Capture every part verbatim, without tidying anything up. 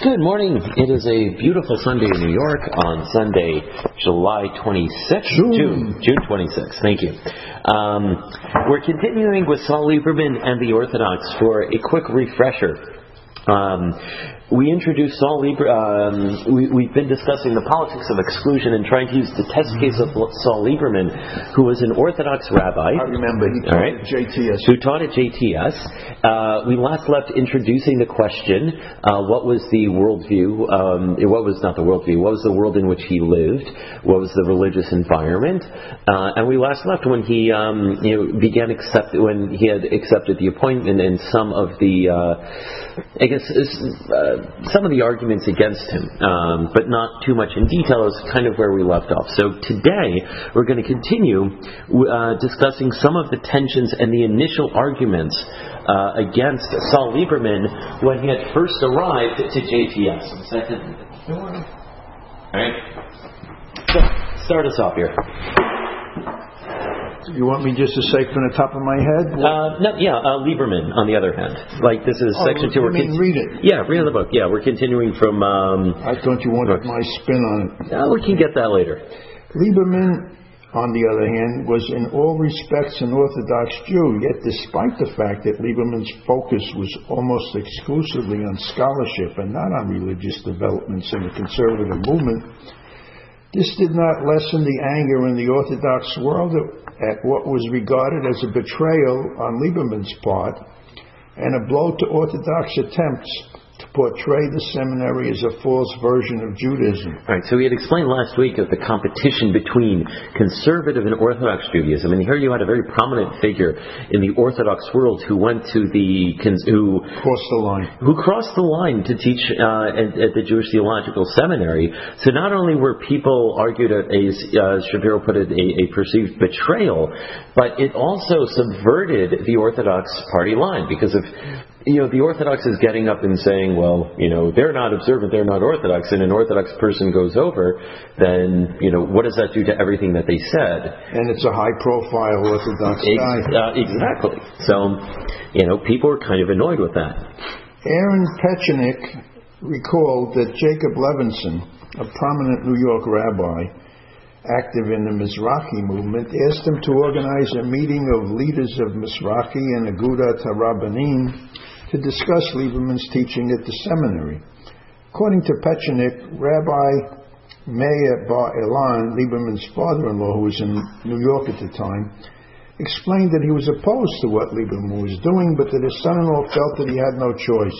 Good morning. It is a beautiful Sunday in New York on Sunday, July twenty-sixth. June. June twenty-sixth. Thank you. Um, we're continuing with Saul Lieberman and the Orthodox for a quick refresher. Um, we introduced Saul Lieberman. Um, we, we've been discussing the politics of exclusion and trying to use the test case of Saul Lieberman, who was an Orthodox rabbi. I remember he taught right, at J T S. Who taught at J T S. Uh, we last left introducing the question: uh, what was the worldview? Um, what was not the worldview? What was the world in which he lived? What was the religious environment? Uh, and we last left when he um, you know, began accept when he had accepted the appointment and some of the. Uh, I guess uh, some of the arguments against him, um, but not too much in detail, is kind of where we left off. So today we're going to continue uh, discussing some of the tensions and the initial arguments uh, against Saul Lieberman when he had first arrived to J T S. All right. So start us off here. You want me just to say from the top of my head? Uh, no, yeah, uh, Lieberman, on the other hand. Like, this is oh, section two. You mean con- read it? Yeah, read the book. Yeah, we're continuing from... Um, I thought you wanted my spin on it. Uh, we can get that later. Lieberman, on the other hand, was in all respects an Orthodox Jew, yet despite the fact that Lieberman's focus was almost exclusively on scholarship and not on religious developments in the conservative movement, this did not lessen the anger in the Orthodox world at what was regarded as a betrayal on Lieberman's part and a blow to Orthodox attempts to portray the seminary as a false version of Judaism. Right, so we had explained last week of the competition between conservative and Orthodox Judaism, and here you had a very prominent figure in the Orthodox world who went to the who crossed the line, who crossed the line to teach uh, at, at the Jewish Theological Seminary. So not only were people argued a, a uh, Shapiro put it, a, a perceived betrayal, but it also subverted the Orthodox party line, because of you know, the Orthodox is getting up and saying, well, you know, they're not observant, they're not Orthodox, and an Orthodox person goes over, then, you know, what does that do to everything that they said? And it's a high-profile Orthodox Ex- guy. Uh, exactly. So, you know, people are kind of annoyed with that. Aaron Petchenik recalled that Jacob Levinson, a prominent New York rabbi, active in the Mizrahi movement, asked him to organize a meeting of leaders of Mizrahi and Agudat HaRabbanim to discuss Lieberman's teaching at the seminary. According to Petchenik, Rabbi Meir Bar Elan, Lieberman's father-in-law, who was in New York at the time, explained that he was opposed to what Lieberman was doing, but that his son-in-law felt that he had no choice.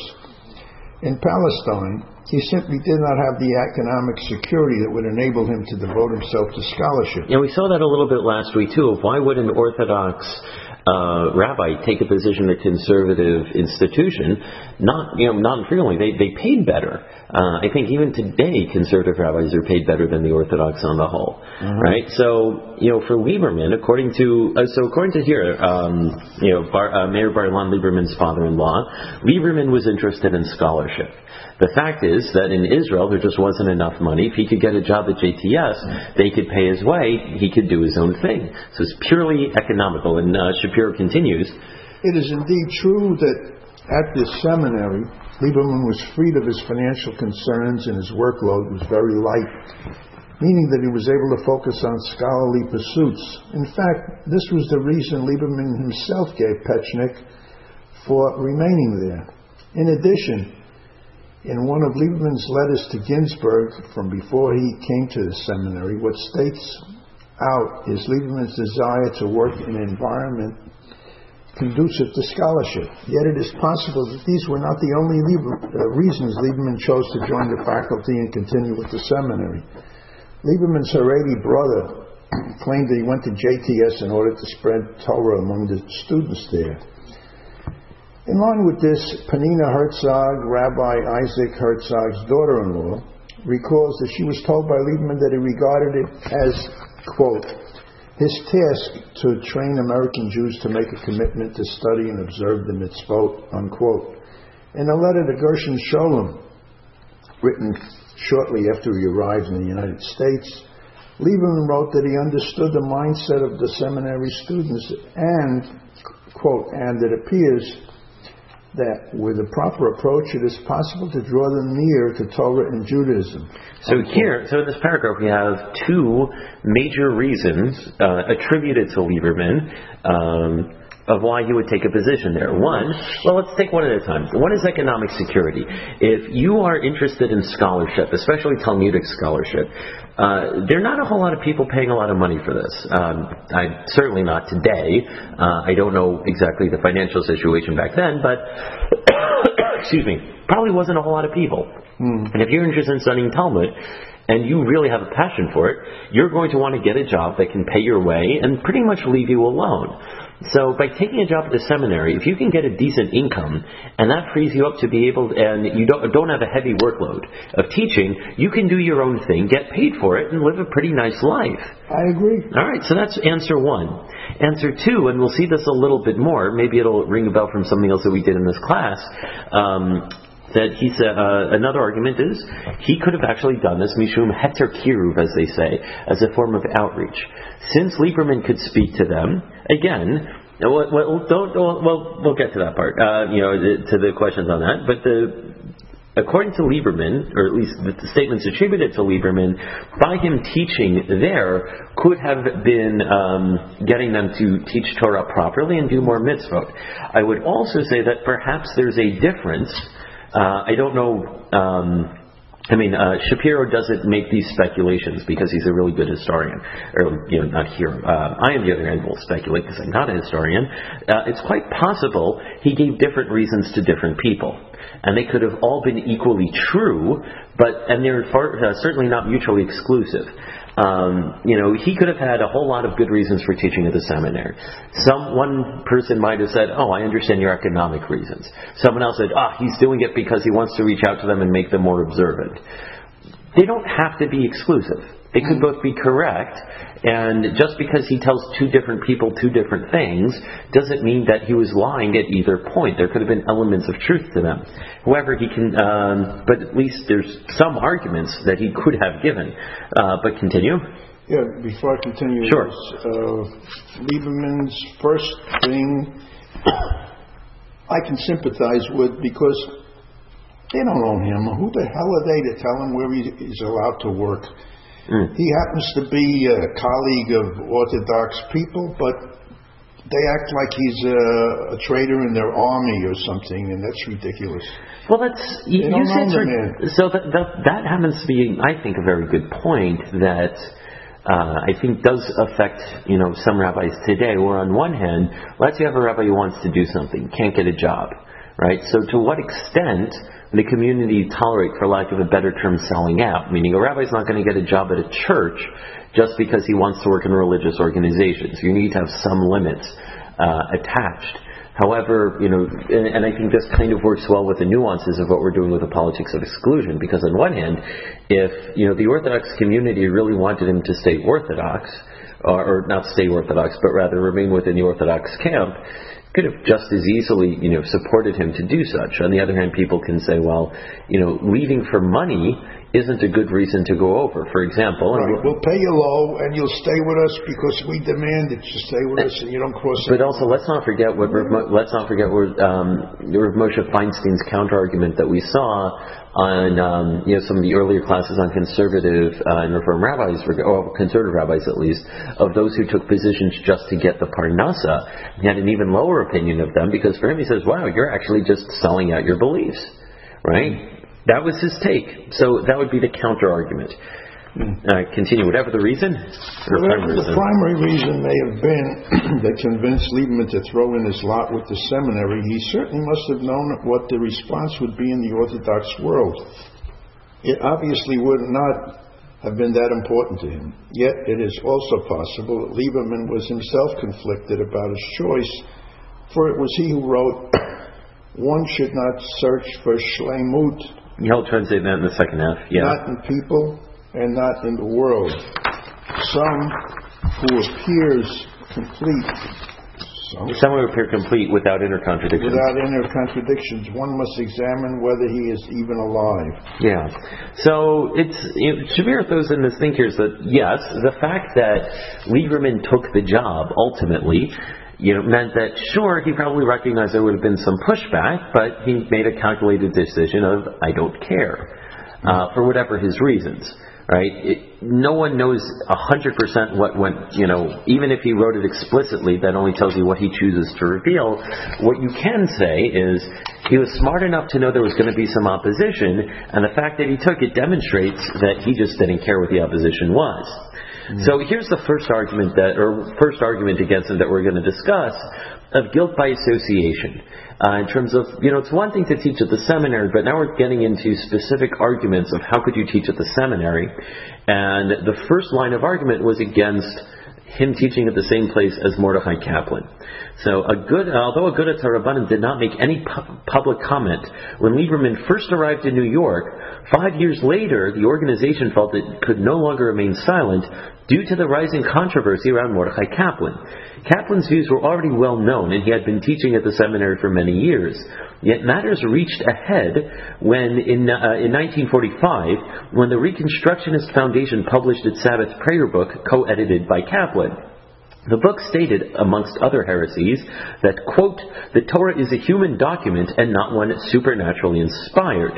In Palestine, he simply did not have the economic security that would enable him to devote himself to scholarship. Yeah, we saw that a little bit last week, too, of why would an Orthodox uh, rabbi take a position in a conservative institution? Not, you know, not infrequently, they, they paid better. Uh, I think even today, conservative rabbis are paid better than the Orthodox on the whole, mm-hmm. right? So, you know, for Lieberman, according to, uh, so according to here, um, you know, Bar, uh, Meir Bar-Ilan, Lieberman's father-in-law, Lieberman was interested in scholarship. The fact is that in Israel, there just wasn't enough money. If he could get a job at J T S, they could pay his way, he could do his own thing. So it's purely economical. And uh, Shapiro continues, it is indeed true that at this seminary, Lieberman was freed of his financial concerns and his workload was very light, meaning that he was able to focus on scholarly pursuits. In fact, this was the reason Lieberman himself gave Petchenik for remaining there. In addition, in one of Lieberman's letters to Ginsburg from before he came to the seminary, what states out is Lieberman's desire to work in an environment conducive to scholarship. Yet it is possible that these were not the only Lieber, uh, reasons Lieberman chose to join the faculty and continue with the seminary. Lieberman's Haredi brother claimed that he went to J T S in order to spread Torah among the students there. In line with this, Penina Herzog, Rabbi Isaac Herzog's daughter-in-law, recalls that she was told by Lieberman that he regarded it as, quote, his task to train American Jews to make a commitment to study and observe the mitzvot, unquote. In a letter to Gershon Sholem, written shortly after he arrived in the United States, Lieberman wrote that he understood the mindset of the seminary students and, quote, and it appears that with a proper approach it is possible to draw them near to Torah and Judaism. So here, so in this paragraph we have two major reasons uh, attributed to Lieberman um, of why he would take a position there. One, well, let's take one at a time. One is economic security. If you are interested in scholarship, especially Talmudic scholarship, uh, there are not a whole lot of people paying a lot of money for this. Um, I certainly not today. Uh, I don't know exactly the financial situation back then, but excuse me, probably wasn't a whole lot of people. Mm. And if you're interested in studying Talmud, and you really have a passion for it, you're going to want to get a job that can pay your way and pretty much leave you alone. So by taking a job at the seminary, if you can get a decent income, and that frees you up to be able to, and you don't, don't have a heavy workload of teaching, you can do your own thing, get paid for it, and live a pretty nice life. I agree. All right, so that's answer one. Answer two, and we'll see this a little bit more, maybe it'll ring a bell from something else that we did in this class, um, that he said, uh, another argument is he could have actually done this mishum heter kiruv, as they say, as a form of outreach. Since Lieberman could speak to them, again, well, well, don't, well we'll get to that part, uh, you know, to the questions on that, but the according to Lieberman, or at least the statements attributed to Lieberman, by him teaching there could have been um, getting them to teach Torah properly and do more mitzvot. I would also say that perhaps there's a difference. Uh, I don't know, um, I mean, uh, Shapiro doesn't make these speculations because he's a really good historian. Or, you know, not here. Uh, I, on the other hand, will speculate because I'm not a historian. Uh, it's quite possible he gave different reasons to different people. And they could have all been equally true, but and they're far, uh, certainly not mutually exclusive. Um, you know, he could have had a whole lot of good reasons for teaching at the seminary. Some one person might have said, "Oh, I understand your economic reasons." Someone else said, "Ah, oh, he's doing it because he wants to reach out to them and make them more observant." They don't have to be exclusive. They could both be correct, and just because he tells two different people two different things doesn't mean that he was lying at either point. There could have been elements of truth to them. However, he can, um, but at least there's some arguments that he could have given. Uh, but continue. Yeah, before I continue, sure. Uh, Lieberman's first thing I can sympathize with because they don't own him. Who the hell are they to tell him where he is allowed to work? Mm. He happens to be a colleague of Orthodox people, but they act like he's a, a traitor in their army or something, and that's ridiculous. Well, that's you, you said for, so that, that that happens to be, I think, a very good point that uh, I think does affect you know some rabbis today. Where on one hand, let's say you have a rabbi who wants to do something, can't get a job, right? So to what extent the community tolerate, for lack of a better term, selling out? Meaning a rabbi's not going to get a job at a church just because he wants to work in religious organizations. You need to have some limits uh, attached. However, you know, and, and I think this kind of works well with the nuances of what we're doing with the politics of exclusion, because on one hand, if, you know, the Orthodox community really wanted him to stay Orthodox, or, or not stay Orthodox, but rather remain within the Orthodox camp, could have just as easily, you know, supported him to do such. On the other hand, people can say, well, you know, leaving for money isn't a good reason to go over. For example, right. We'll pay you low, and you'll stay with us because we demand that you stay with us, and you don't cross. But also, let's not forget what Rav, let's not forget what um, Rav Moshe Feinstein's counterargument that we saw on um, you know some of the earlier classes on conservative uh, and Reform rabbis, or conservative rabbis at least, of those who took positions just to get the parnasa. He had an even lower opinion of them because for him, he says, "Wow, you're actually just selling out your beliefs," right? That was his take. So that would be the counter-argument. Uh, continue. Whatever the reason? Whatever primary the reason. primary reason may have been that convinced Lieberman to throw in his lot with the seminary, he certainly must have known what the response would be in the Orthodox world. It obviously would not have been that important to him. Yet it is also possible that Lieberman was himself conflicted about his choice, for it was he who wrote, "One should not search for shleimut." He'll translate that in the second half. Yeah. Not in people and not in the world. Some who appears complete. Some, Some who appear complete without inner contradictions. Without inner contradictions. One must examine whether he is even alive. Yeah. So it's you know, Shapiro throws in this thing here is that yes, the fact that Lieberman took the job ultimately you know, meant that, sure, he probably recognized there would have been some pushback, but he made a calculated decision of, I don't care, uh, for whatever his reasons. Right? It, no one knows one hundred percent what went, you know, even if he wrote it explicitly, that only tells you what he chooses to reveal. What you can say is he was smart enough to know there was going to be some opposition, and the fact that he took it demonstrates that he just didn't care what the opposition was. Mm-hmm. So here's the first argument that, or first argument against him that we're going to discuss, of guilt by association. Uh, in terms of, you know, it's one thing to teach at the seminary, but now we're getting into specific arguments of how could you teach at the seminary. And the first line of argument was against him teaching at the same place as Mordechai Kaplan. So, a good, although Agudat HaRabbanim did not make any pu- public comment when Lieberman first arrived in New York, five years later, the organization felt it could no longer remain silent due to the rising controversy around Mordechai Kaplan. Kaplan's views were already well known, and he had been teaching at the seminary for many years. Yet matters reached a head when, in, uh, in nineteen forty-five, when the Reconstructionist Foundation published its Sabbath prayer book, co-edited by Kaplan. The book stated, amongst other heresies, that, quote, the Torah is a human document and not one supernaturally inspired.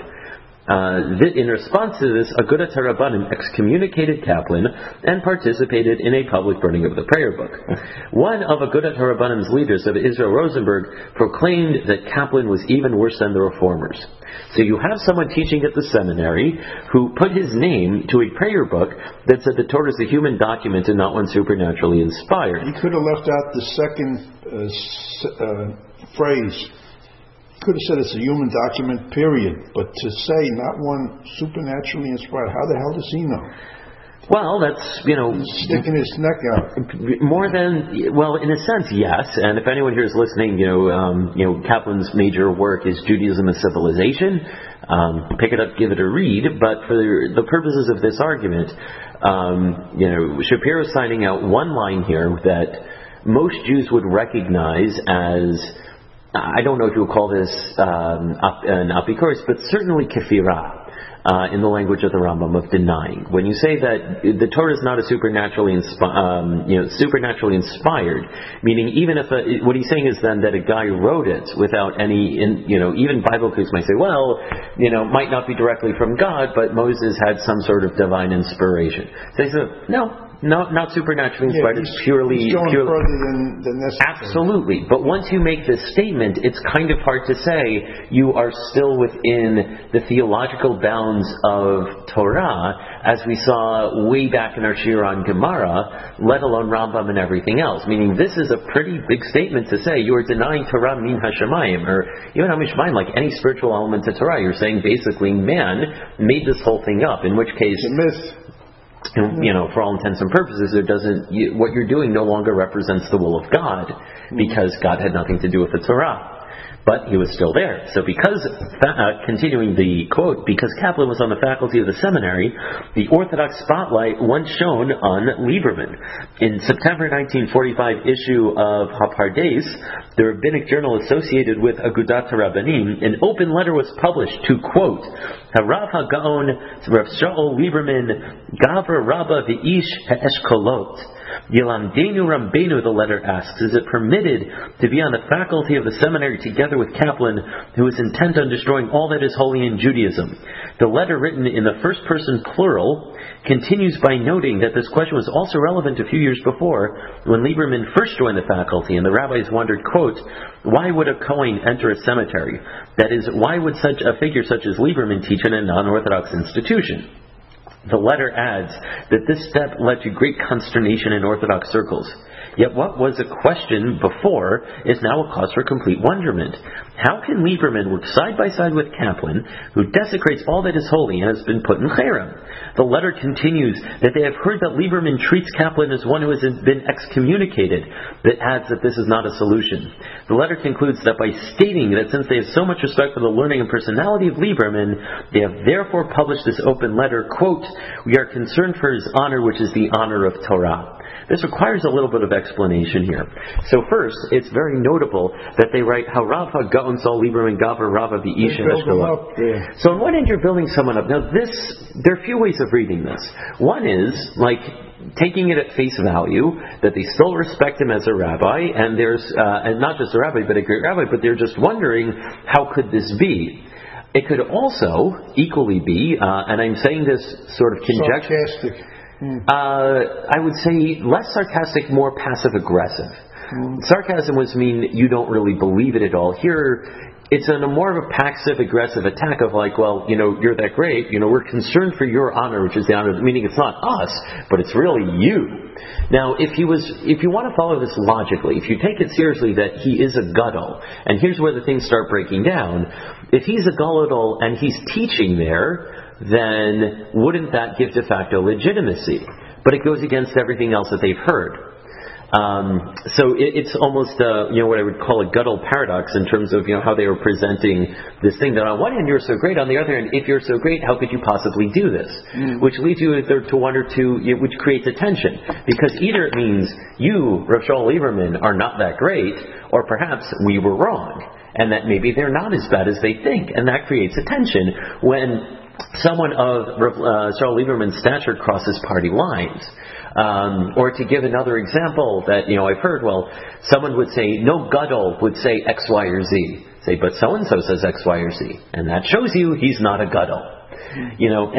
Uh, in response to this, Agudat HaRabbanim excommunicated Kaplan and participated in a public burning of the prayer book. One of Agudat HaRabbanim's leaders, of Israel Rosenberg, proclaimed that Kaplan was even worse than the reformers. So you have someone teaching at the seminary who put his name to a prayer book that said the Torah is a human document and not one supernaturally inspired. He could have left out the second uh, uh, phrase. Could have said it's a human document, period. But to say not one supernaturally inspired, how the hell does he know? Well, that's, you know... Sticking his neck out. More than, well, in a sense, yes. And if anyone here is listening, you know, um, you know, Kaplan's major work is Judaism as Civilization. Um, pick it up, give it a read. But for the purposes of this argument, um, you know, Shapiro's signing out one line here that most Jews would recognize as... I don't know if you would call this um, an apikoros, but certainly kefirah, uh, in the language of the Rambam, of denying. When you say that the Torah is not a supernaturally, inspi- um, you know, supernaturally inspired, meaning even if a, what he's saying is then that a guy wrote it without any, in, you know, even Bible critics might say, well, you know, might not be directly from God, but Moses had some sort of divine inspiration. So he said, no. No, not supernaturally inspired. Yeah, it's purely, he's going purely further than, than necessary. Absolutely. But once you make this statement, it's kind of hard to say you are still within the theological bounds of Torah, as we saw way back in our Shir on Gemara, let alone Rambam and everything else. Meaning, this is a pretty big statement to say you are denying Torah min hashamayim, or even hamishmayim, like any spiritual element of Torah. You're saying basically man made this whole thing up. In which case, it's a myth. You know, for all intents and purposes, it doesn't. You, what you're doing no longer represents the will of God, because God had nothing to do with the Torah. But he was still there. So because, uh, continuing the quote, because Kaplan was on the faculty of the seminary, the Orthodox spotlight once shone on Lieberman. In September nineteen forty-five issue of Hapardes, the rabbinic journal associated with Agudat HaRabbanim, an open letter was published to, quote, Harav HaGaon Rav Shaul Lieberman Gavra Rabba V'ish HaEshkolot. Yilamdenu Rambenu, the letter asks, is it permitted to be on the faculty of the seminary together with Kaplan, who is intent on destroying all that is holy in Judaism? The letter, written in the first person plural, continues by noting that this question was also relevant a few years before, when Lieberman first joined the faculty, and the rabbis wondered, quote, why would a Kohen enter a cemetery? That is, why would such a figure such as Lieberman teach in a non-Orthodox institution? The letter adds that this step led to great consternation in Orthodox circles. Yet what was a question before is now a cause for complete wonderment. How can Lieberman work side by side with Kaplan, who desecrates all that is holy and has been put in cherem? The letter continues that they have heard that Lieberman treats Kaplan as one who has been excommunicated, that adds that this is not a solution. The letter concludes that by stating that since they have so much respect for the learning and personality of Lieberman, they have therefore published this open letter, quote, we are concerned for his honor, which is the honor of Torah. This requires a little bit of explanation here. So first, it's very notable that they write, Harav HaGaon Sol Lieberman Gavra Rava V'ish HaEshkolot. Yeah. So in one end, you're building someone up. Now this, there are a few ways of reading this. One is, like, taking it at face value that they still respect him as a rabbi, and there's uh, and not just a rabbi, but a great rabbi, but they're just wondering, how could this be? It could also equally be, uh, and I'm saying this sort of conjecture. Sarcastic. Mm. Uh, I would say less sarcastic, more passive-aggressive. Mm. Sarcasm would mean you don't really believe it at all. Here, it's a more of a passive-aggressive attack of like, well, you know, you're that great. You know, we're concerned for your honor, which is the honor, meaning it's not us, but it's really you. Now, if he was, if you want to follow this logically, if you take it seriously that he is a gadol, and here's where the things start breaking down. If he's a gadol and he's teaching there, then wouldn't that give de facto legitimacy? But it goes against everything else that they've heard. Um, so it, it's almost uh, you know what I would call a gadol paradox in terms of you know how they were presenting this thing that on one hand you're so great, on the other hand if you're so great, how could you possibly do this? Mm. Which leads you either to one or two, which creates a tension, because either it means you, Rav Shaul Lieberman, are not that great, or perhaps we were wrong, and that maybe they're not as bad as they think, and that creates a tension when someone of Rav uh, Shaul Lieberman's stature crosses party lines. Um, or to give another example that, you know, I've heard, well, someone would say, no gadol would say X, Y, or Z. Say, but so-and-so says X, Y, or Z. And that shows you he's not a gadol. You know,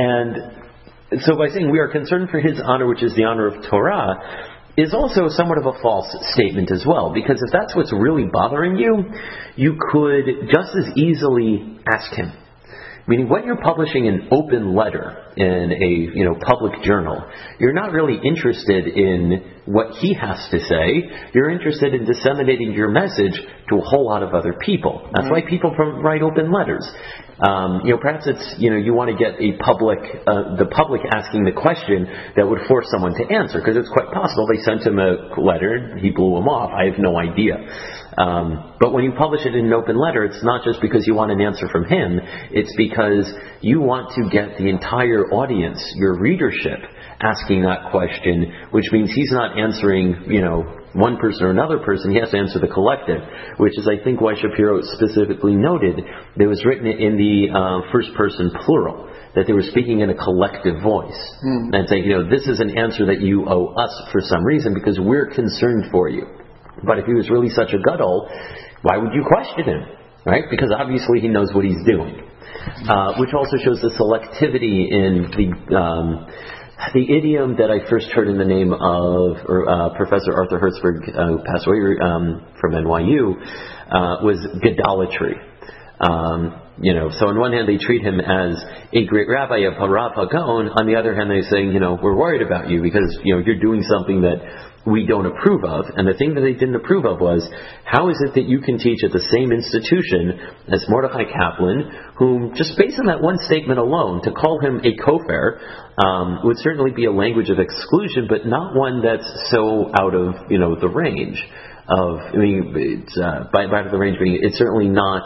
and so by saying we are concerned for his honor, which is the honor of Torah, is also somewhat of a false statement as well. Because if that's what's really bothering you, you could just as easily ask him. Meaning, when you're publishing an open letter in a you know public journal, you're not really interested in what he has to say. You're interested in disseminating your message to a whole lot of other people. That's why people write open letters. Um, you know, perhaps it's you know you want to get a public uh, the public asking the question that would force someone to answer, because it's quite possible they sent him a letter, he blew him off. I have no idea. Um, but when you publish it in an open letter, it's not just because you want an answer from him. It's because you want to get the entire audience, your readership, asking that question, which means he's not answering, you know, one person or another person. He has to answer the collective, which is, I think, why Shapiro specifically noted that it was written in the uh, first person plural, that they were speaking in a collective voice. Mm. And saying, you know, this is an answer that you owe us for some reason because we're concerned for you. But if he was really such a gadol, why would you question him? Right? Because obviously he knows what he's doing. Uh, which also shows the selectivity in the um, the idiom that I first heard in the name of uh, Professor Arthur Hertzberg, uh, who passed away um, from N Y U, uh, was gadolatry. Um, you know, so on one hand they treat him as a great rabbi, a Rav HaGaon. On the other hand, they're saying, you know, we're worried about you because you know you're doing something that we don't approve of. And the thing that they didn't approve of was, how is it that you can teach at the same institution as Mordechai Kaplan, whom, just based on that one statement alone, to call him a kofar um, would certainly be a language of exclusion, but not one that's so out of, you know, the range of, I mean, it's, uh, by, by the range being, it's certainly not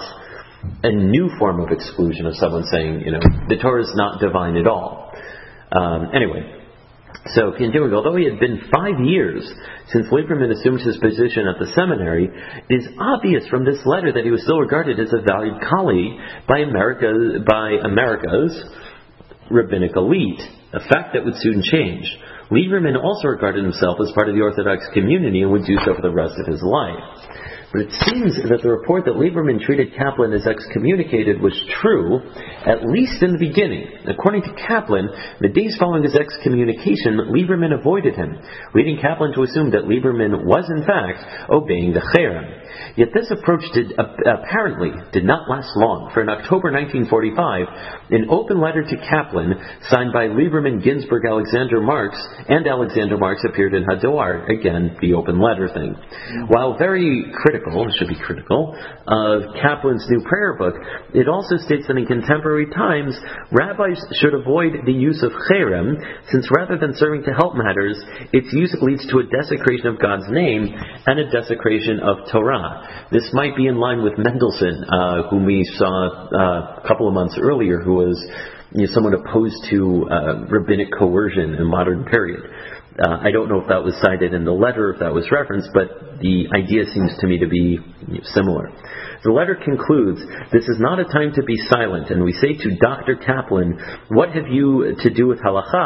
a new form of exclusion of someone saying, you know, the Torah is not divine at all. Um, anyway. So, continuing, although he had been five years since Lieberman assumed his position at the seminary, it is obvious from this letter that he was still regarded as a valued colleague by America, by America's rabbinic elite, a fact that would soon change. Lieberman also regarded himself as part of the Orthodox community and would do so for the rest of his life. But it seems that the report that Lieberman treated Kaplan as excommunicated was true, at least in the beginning. According to Kaplan, the days following his excommunication, Lieberman avoided him, leading Kaplan to assume that Lieberman was in fact obeying the cherem. Yet this approach did, uh, apparently did not last long, for in October nineteen forty-five, an open letter to Kaplan, signed by Lieberman, Ginsburg, Alexander Marx, and Alexander Marx appeared in Hadar, again, the open letter thing. While very critical, it should be critical, of Kaplan's new prayer book, it also states that in contemporary times, rabbis should avoid the use of cherem, since rather than serving to help matters, its use leads to a desecration of God's name and a desecration of Torah. This might be in line with Mendelssohn, uh, whom we saw uh, a couple of months earlier, who was you know, someone opposed to uh, rabbinic coercion in the modern period. Uh, I don't know if that was cited in the letter, if that was referenced, but the idea seems to me to be you know, similar. The letter concludes, "This is not a time to be silent, and we say to Doctor Kaplan, what have you to do with halacha?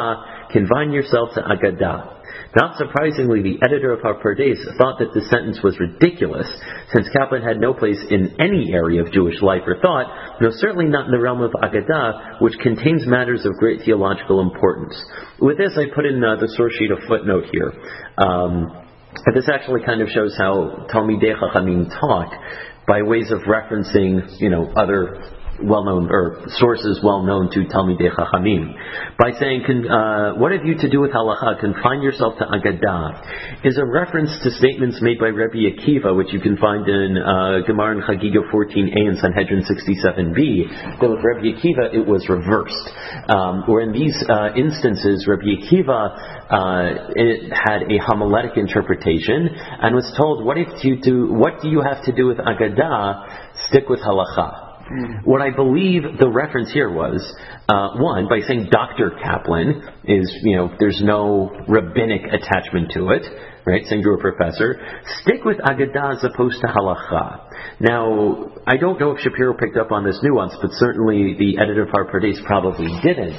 confine yourself to Agadah. Not surprisingly, the editor of HaPardes thought that this sentence was ridiculous, since Kaplan had no place in any area of Jewish life or thought, no, certainly not in the realm of Agadah, which contains matters of great theological importance. With this, I put in uh, the source sheet a footnote here. Um, but this actually kind of shows how Talmidei Chachamim talk by ways of referencing, you know, other well-known, or sources well-known to Talmidei Chachamim, by saying, uh, what have you to do with halacha? Confine yourself to Agadah, is a reference to statements made by Rabbi Akiva, which you can find in uh, Gemara and Chagiga fourteen a and Sanhedrin sixty-seven b, that with Rabbi Akiva it was reversed. Um, where in these uh, instances, Rabbi Akiva uh, it had a homiletic interpretation and was told, what if you do, what do you have to do with Agadah? Stick with halacha. What I believe the reference here was, uh, one, by saying Doctor Kaplan is, you know, there's no rabbinic attachment to it, right, saying to a professor, stick with Agadah as opposed to halacha. Now, I don't know if Shapiro picked up on this nuance, but certainly the editor of HaPardes probably didn't.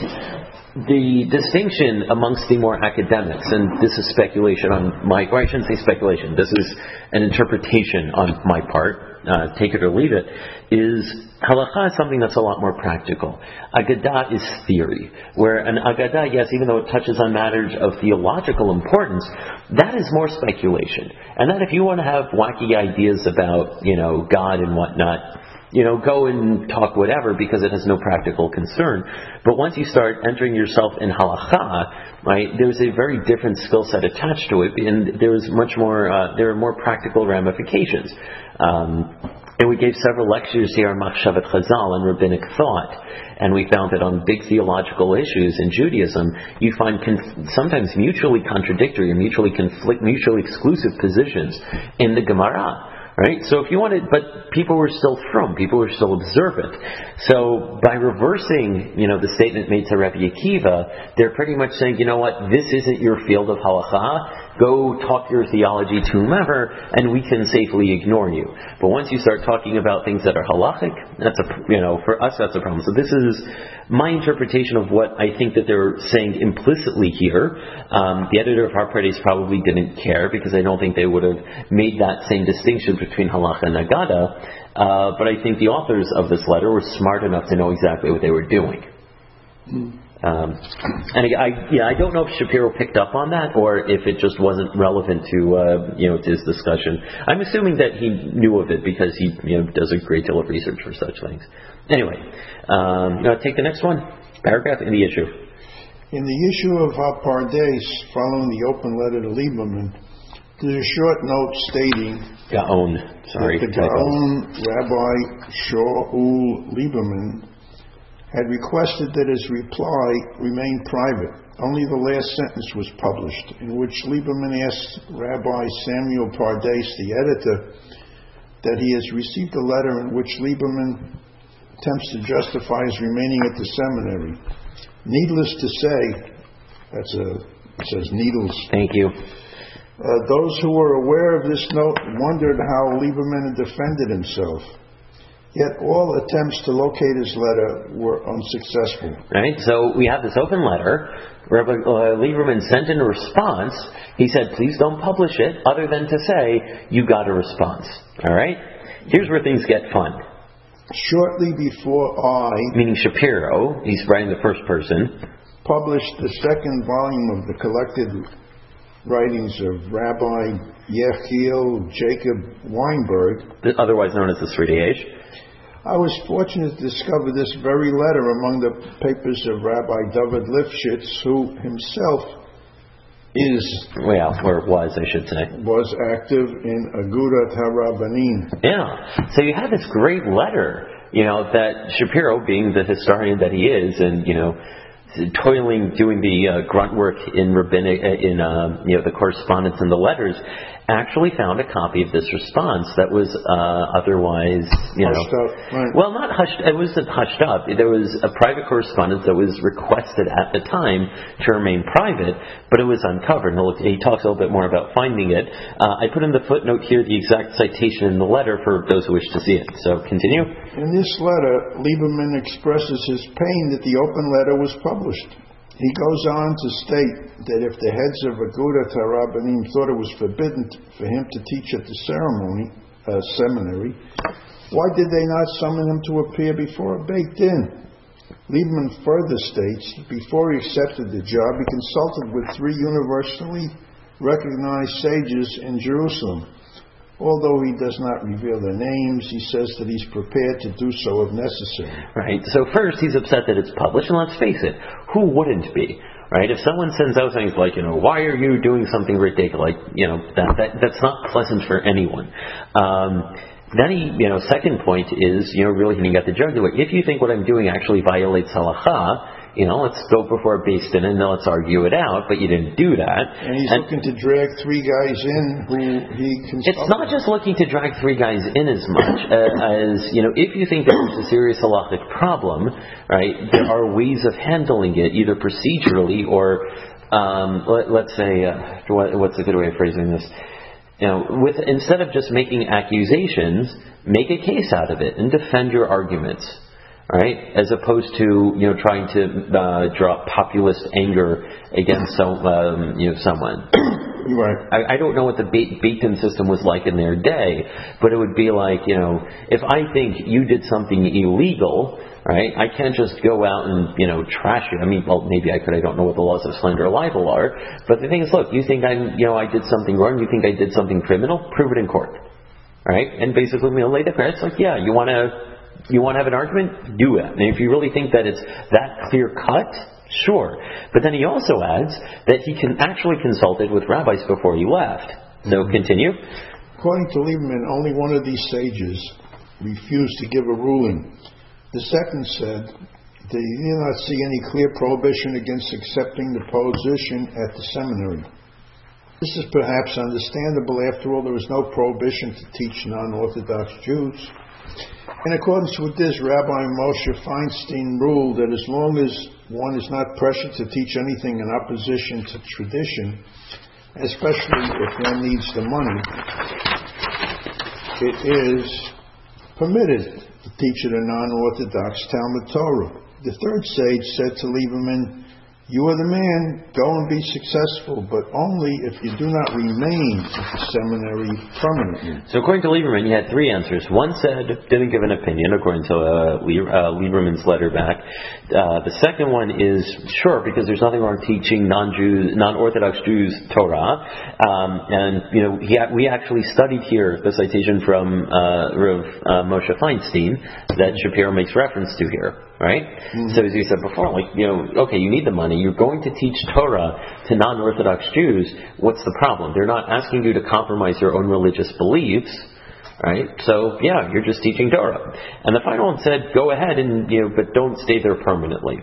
The distinction amongst the more academics, and this is speculation on my, or I shouldn't say speculation, this is an interpretation on my part, uh, take it or leave it, is halacha is something that's a lot more practical. Agadah is theory, where an agadah, yes, even though it touches on matters of theological importance, that is more speculation. And that if you want to have wacky ideas about, you know, God and whatnot, you know, go and talk whatever, because it has no practical concern. But once you start entering yourself in halacha, right, there's a very different skill set attached to it, and there is much more, uh, there are more practical ramifications. Um, and we gave several lectures here on Machshavet Chazal and rabbinic thought, and we found that on big theological issues in Judaism, you find conf- sometimes mutually contradictory and mutually conflict, mutually exclusive positions in the Gemara. Right? So if you wanted, but people were still frum, people were still observant. So by reversing, you know, the statement made to Rabbi Akiva, they're pretty much saying, you know what, this isn't your field of halacha. Go talk your theology to whomever, and we can safely ignore you. But once you start talking about things that are halachic, that's a, you know, for us that's a problem. So this is my interpretation of what I think that they're saying implicitly here. Um, the editor of HaPardes probably didn't care, because I don't think they would have made that same distinction between halacha and agadah. Uh, but I think the authors of this letter were smart enough to know exactly what they were doing. Mm. Um, and I, yeah, I don't know if Shapiro picked up on that, or if it just wasn't relevant to, uh, you know, to his discussion. I'm assuming that he knew of it, because he, you know, does a great deal of research for such things. Anyway, um, now take the next one, paragraph in the issue. In the issue of HaPardes, following the open letter to Lieberman, there's a short note stating Gaon, sorry, that the Gaon Rabbi Shaul Lieberman had requested that his reply remain private. Only the last sentence was published, in which Lieberman asked Rabbi Samuel Pardes, the editor, that he has received a letter in which Lieberman attempts to justify his remaining at the seminary. Needless to say, that's a, it says needles. Thank you. Uh, those who were aware of this note wondered how Lieberman had defended himself. Yet all attempts to locate his letter were unsuccessful. Right, so we have this open letter. Rabbi uh, Lieberman sent in a response. He said, please don't publish it, other than to say, you got a response. All right? Here's where things get fun. Shortly before I, meaning Shapiro, he's writing the first person, published the second volume of the collected writings of Rabbi Yechiel Jacob Weinberg, otherwise known as the Three-Day Age, I was fortunate to discover this very letter among the papers of Rabbi David Lifshitz, who himself is, well, or was, I should say, was active in Agudat HaRabbanim. Yeah. So you have this great letter, you know, that Shapiro, being the historian that he is, and, you know, toiling, doing the uh, grunt work in rabbinic, in uh, you know, the correspondence and the letters, actually found a copy of this response that was uh, otherwise, you know, hushed up, right. Well, not hushed. It wasn't hushed up. There was a private correspondence that was requested at the time to remain private, but it was uncovered. And he talks a little bit more about finding it. Uh, I put in the footnote here the exact citation in the letter for those who wish to see it. So continue. In this letter, Lieberman expresses his pain that the open letter was published. He goes on to state that if the heads of Agudat HaRabbanim thought it was forbidden for him to teach at the ceremony, uh, seminary, why did they not summon him to appear before a Beit Din? Lieberman further states that before he accepted the job, he consulted with three universally recognized sages in Jerusalem. Although he does not reveal their names, he says that he's prepared to do so if necessary. Right. So first, he's upset that it's published, and let's face it, who wouldn't be? Right? If someone sends out things like, you know, why are you doing something ridiculous? Like, you know, that, that that's not pleasant for anyone. Um, then he, you know, second point is, you know, really hitting at the jugular. If you think what I'm doing actually violates halakha, you know, let's go before Beis Din and let's argue it out, but you didn't do that. And he's and looking to drag three guys in who he consulted. It's not just looking to drag three guys in as much uh, as, you know, if you think that there's a serious halachic problem, right, there are ways of handling it, either procedurally or, um, let, let's say, uh, what, what's a good way of phrasing this? You know, with instead of just making accusations, make a case out of it and defend your arguments. Right, as opposed to you know trying to uh, draw populist anger against some um, you know someone. Right. I, I don't know what the Beit Din system was like in their day, but it would be like you know if I think you did something illegal, right? I can't just go out and you know trash you. I mean, well, maybe I could. I don't know what the laws of slander or libel are, but the thing is, look, you think I'm you know I did something wrong? You think I did something criminal? Prove it in court, right? And basically, we'll lay the cards like, yeah, you want to. You want to have an argument? Do it. And if you really think that it's that clear cut, sure. But then he also adds that he can actually consulted with rabbis before he left. So continue. According to Lieberman, only one of these sages refused to give a ruling. The second said that he did not see any clear prohibition against accepting the position at the seminary. This is perhaps understandable. After all, there was no prohibition to teach non-Orthodox Jews. In accordance with this, Rabbi Moshe Feinstein ruled that as long as one is not pressured to teach anything in opposition to tradition, especially if one needs the money, it is permitted to teach at a non-Orthodox Talmud Torah. The third sage said to Lieberman, "You are the man, go and be successful, but only if you do not remain at the seminary permanently." So according to Lieberman, you had three answers. One said, didn't give an opinion, according to uh, Lieberman's letter back. Uh, the second one is, sure, because there's nothing wrong teaching non-Jews, non-Orthodox Jews Torah. Um, and, you know, he, we actually studied here the citation from uh, Rav uh, Moshe Feinstein that Shapiro makes reference to here. Right? Mm-hmm. So as you said before, like, you know, okay, you need the money. You're going to teach Torah to non-Orthodox Jews. What's the problem? They're not asking you to compromise your own religious beliefs. Right? So, yeah, you're just teaching Torah. And the final one said, go ahead and, you know, but don't stay there permanently.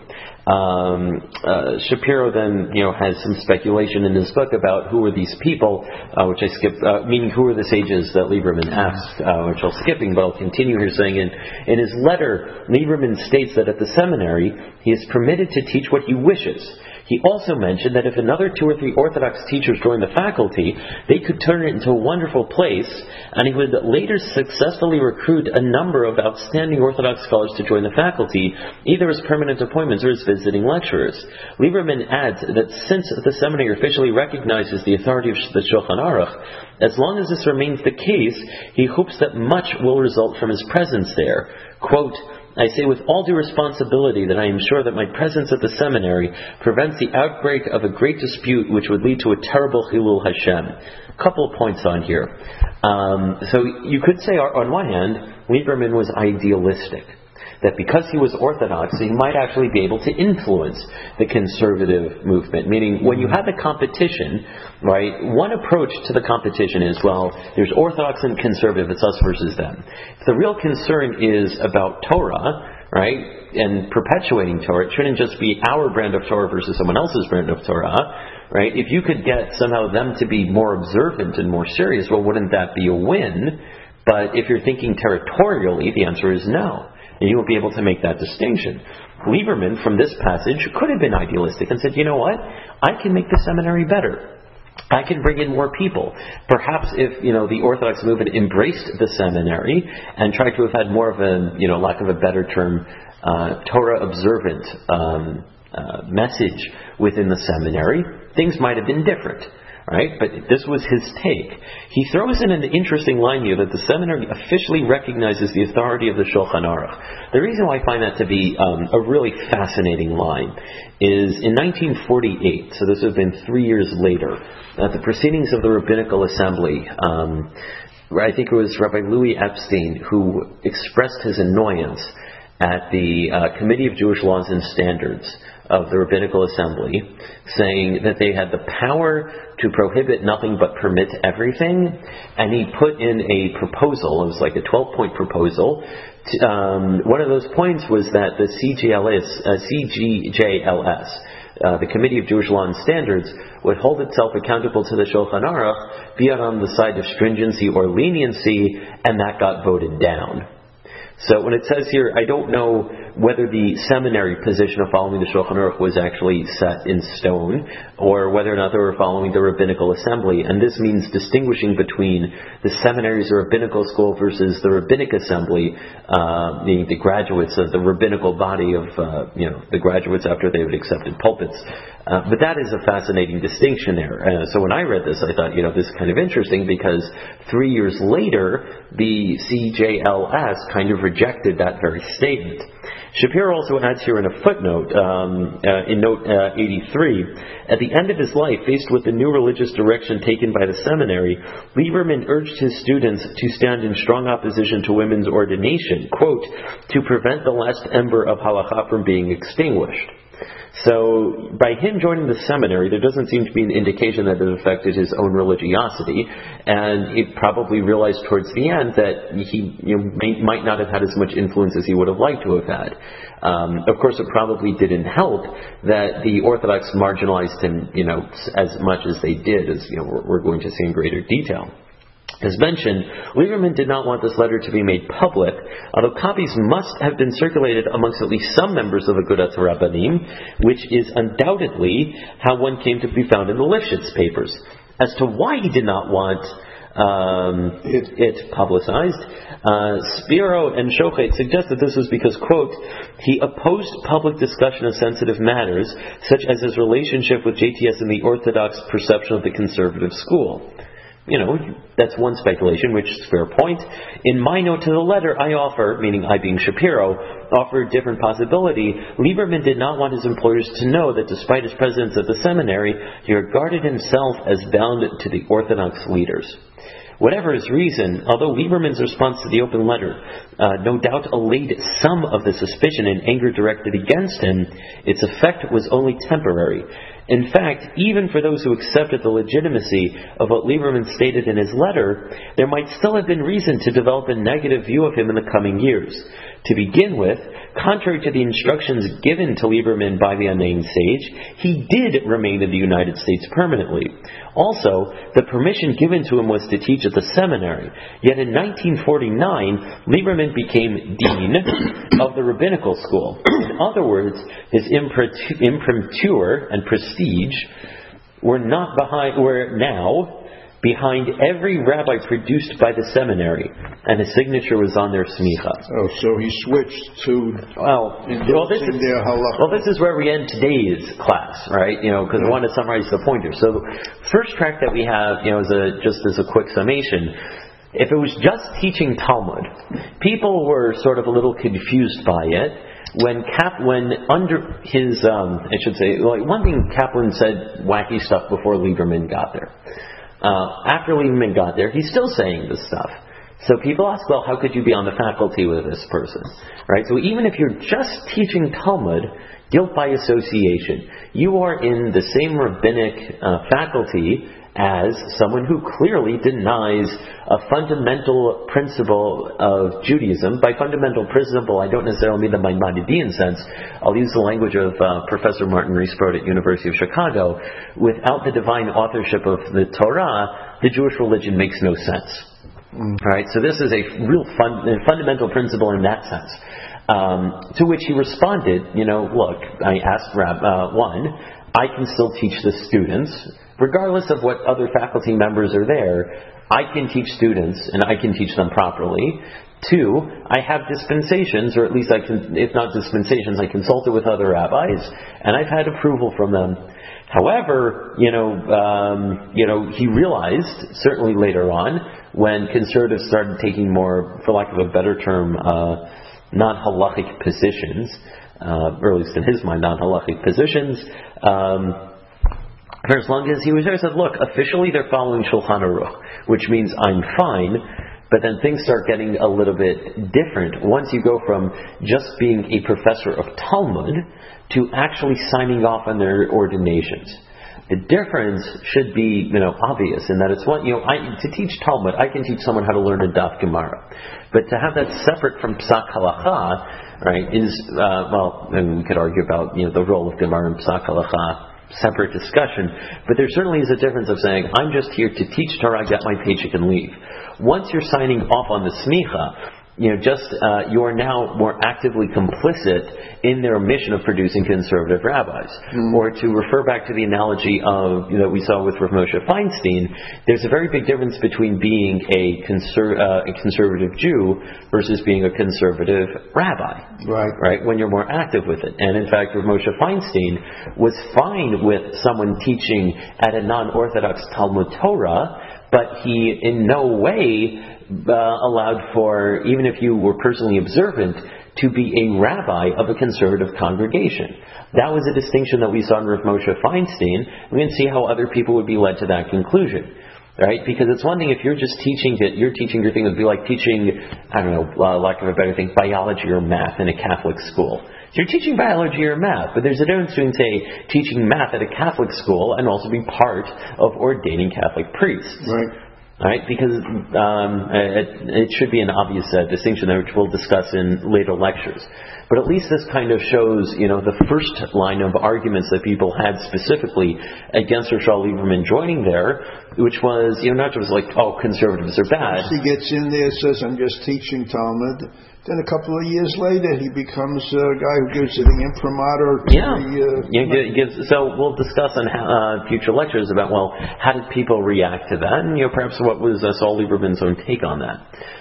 Um, uh, Shapiro then, you know, has some speculation in his book about who are these people, uh, which I skipped, uh, meaning who are the sages that Lieberman asked, uh, which I'll skipping, but I'll continue here saying in, in his letter, Lieberman states that at the seminary, he is permitted to teach what he wishes. He also mentioned that if another two or three Orthodox teachers joined the faculty, they could turn it into a wonderful place, and he would later successfully recruit a number of outstanding Orthodox scholars to join the faculty, either as permanent appointments or as visiting lecturers. Lieberman adds that since the seminary officially recognizes the authority of the Shulchan Aruch, as long as this remains the case, he hopes that much will result from his presence there. Quote, "I say with all due responsibility that I am sure that my presence at the seminary prevents the outbreak of a great dispute which would lead to a terrible Chilul Hashem." A couple of points on here. Um, so you could say, on one hand, Lieberman was idealistic. That because he was Orthodox, he might actually be able to influence the conservative movement. Meaning, when you have a competition, right, one approach to the competition is, well, there's Orthodox and conservative, it's us versus them. If the real concern is about Torah, right, and perpetuating Torah, it shouldn't just be our brand of Torah versus someone else's brand of Torah, right? If you could get somehow them to be more observant and more serious, well, wouldn't that be a win? But if you're thinking territorially, the answer is no. And you won't be able to make that distinction. Lieberman, from this passage, could have been idealistic and said, you know what? I can make the seminary better. I can bring in more people. Perhaps if, you know, the Orthodox movement embraced the seminary and tried to have had more of a, you know, lack of a better term, uh, Torah observant um, uh, message within the seminary, things might have been different. Right? But this was his take. He throws in an interesting line here that the seminary officially recognizes the authority of the Shulchan Aruch. The reason why I find that to be um, a really fascinating line is in nineteen forty-eight, so this would have been three years later, at the proceedings of the Rabbinical Assembly, um, I think it was Rabbi Louis Epstein who expressed his annoyance at the uh, Committee of Jewish Laws and Standards of the Rabbinical Assembly, saying that they had the power to prohibit nothing but permit everything, and he put in a proposal. It was like a twelve-point proposal. To, um, one of those points was that the C G L S, uh, C G J L S, uh, the Committee of Jewish Law and Standards, would hold itself accountable to the Shulchan Aruch, be it on the side of stringency or leniency, and that got voted down. So when it says here, I don't know whether the seminary position of following the Shulchan Aruch was actually set in stone, or whether or not they were following the Rabbinical Assembly. And this means distinguishing between the seminaries or rabbinical school versus the Rabbinic Assembly, uh, meaning the graduates of the rabbinical body of, uh, you know, the graduates after they had accepted pulpits. Uh, but that is a fascinating distinction there. Uh, so when I read this, I thought, you know, this is kind of interesting because three years later, the C J L S kind of rejected that very statement. Shapiro also adds here in a footnote, um, uh, in note uh, eighty-three, at the end of his life, faced with the new religious direction taken by the seminary, Lieberman urged his students to stand in strong opposition to women's ordination, quote, to prevent the last ember of halakha from being extinguished. So, by him joining the seminary, there doesn't seem to be an indication that it affected his own religiosity, and he probably realized towards the end that he you know, may, might not have had as much influence as he would have liked to have had. Um, of course, it probably didn't help that the Orthodox marginalized him, you know, as much as they did, as you know, we're, we're going to see in greater detail. As mentioned, Lieberman did not want this letter to be made public, although copies must have been circulated amongst at least some members of Agudat Rabbanim, which is undoubtedly how one came to be found in the Lifshitz papers. As to why he did not want um, it, it publicized, uh, Spiro and Shochet suggest that this was because, quote, he opposed public discussion of sensitive matters, such as his relationship with J T S and the Orthodox perception of the conservative school. You know, that's one speculation, which is a fair point. In my note to the letter, I offer, meaning I being Shapiro, offer a different possibility. Lieberman did not want his employers to know that despite his presence at the seminary, he regarded himself as bound to the Orthodox leaders. Whatever his reason, although Lieberman's response to the open letter uh, no doubt allayed some of the suspicion and anger directed against him, its effect was only temporary. In fact, even for those who accepted the legitimacy of what Lieberman stated in his letter, there might still have been reason to develop a negative view of him in the coming years. To begin with, contrary to the instructions given to Lieberman by the unnamed sage, he did remain in the United States permanently. Also, the permission given to him was to teach at the seminary. Yet in nineteen forty-nine, Lieberman became dean of the rabbinical school. In other words, his imprimatur and prestige were not behind, were now behind every rabbi produced by the seminary, and his signature was on their smicha. Oh, so he switched to well, well, this is, their halakha. Well, this is where we end today's class, right? You know, because yeah. I want to summarize the pointer. So, first track that we have, you know, is a, just as a quick summation. If it was just teaching Talmud, people were sort of a little confused by it. When Cap, when under his, um, I should say, like one thing, Kaplan said wacky stuff before Lieberman got there. Uh, after Lieberman got there, he's still saying this stuff. So people ask, well, how could you be on the faculty with this person? Right? So even if you're just teaching Talmud, guilt by association, you are in the same rabbinic uh, faculty as someone who clearly denies a fundamental principle of Judaism. By fundamental principle, I don't necessarily mean the Maimonidean sense. I'll use the language of uh, Professor Martin Riesbrod at University of Chicago. Without the divine authorship of the Torah, the Jewish religion makes no sense. Mm. All right, so this is a real fun, a fundamental principle in that sense. Um, to which he responded, you know, look, I asked Rab, uh, one, I can still teach the students, regardless of what other faculty members are there. I can teach students and I can teach them properly. Two, I have dispensations, or at least I can, if not dispensations, I consulted with other rabbis, and I've had approval from them. However, you know, um, you know, he realized, certainly later on, when conservatives started taking more, for lack of a better term, uh, non-halachic positions, uh, or at least in his mind, non-halachic positions, um, for as long as he was there, he said, look, officially they're following Shulchan Aruch, which means I'm fine. But then things start getting a little bit different once you go from just being a professor of Talmud to actually signing off on their ordinations. The difference should be, you know, obvious in that it's one, you know, I, to teach Talmud, I can teach someone how to learn a Daf Gemara. But to have that separate from Psak Halacha, right, is, uh, well, and we could argue about, you know, the role of Gemara and Psak Halacha, separate discussion, but there certainly is a difference of saying, I'm just here to teach Torah, get my paycheck and leave. Once you're signing off on the smicha, you know, just uh, you are now more actively complicit in their mission of producing conservative rabbis. Mm. Or to refer back to the analogy of, you know, we saw with Rav Moshe Feinstein, there's a very big difference between being a, conser- uh, a conservative Jew versus being a conservative rabbi. Right. Right? When you're more active with it. And in fact, Rav Moshe Feinstein was fine with someone teaching at a non-Orthodox Talmud Torah, but he in no way uh, allowed for, even if you were personally observant, to be a rabbi of a conservative congregation. That was a distinction that we saw in Rav Moshe Feinstein. We can see how other people would be led to that conclusion. Right? Because it's one thing if you're just teaching it, you're teaching your thing, it would be like teaching, I don't know, uh, lack of a better thing, biology or math in a Catholic school. So you're teaching biology or math, but there's a difference between, say, teaching math at a Catholic school and also being part of ordaining Catholic priests. Right. Right? Because um, it, it should be an obvious uh, distinction there, which we'll discuss in later lectures. But at least this kind of shows, you know, the first line of arguments that people had specifically against Rishal Lieberman joining there, which was, you know, not just like, oh, conservatives are bad. He gets in there, says, I'm just teaching Talmud. Then a couple of years later, he becomes a guy who gives the imprimatur. To yeah. The, uh, yeah gives, so we'll discuss on uh, future lectures about, well, how did people react to that? And, you know, perhaps what was uh, Saul Lieberman's own take on that.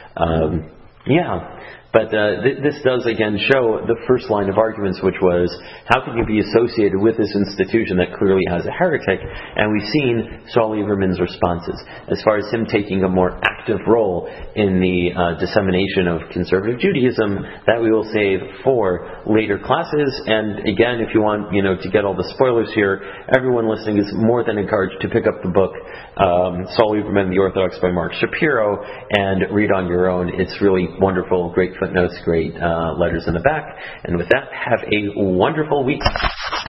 Um, yeah. But uh, th- this does, again, show the first line of arguments, which was, how can you be associated with this institution that clearly has a heretic? And we've seen Saul Lieberman's responses. As far as him taking a more active role in the uh, dissemination of conservative Judaism, that we will save for later classes. And again, if you want, you know, to get all the spoilers here, everyone listening is more than encouraged to pick up the book, um, Saul Lieberman, The Orthodox by Mark Shapiro, and read on your own. It's really wonderful, great footnotes, great uh, letters in the back. And with that, have a wonderful week.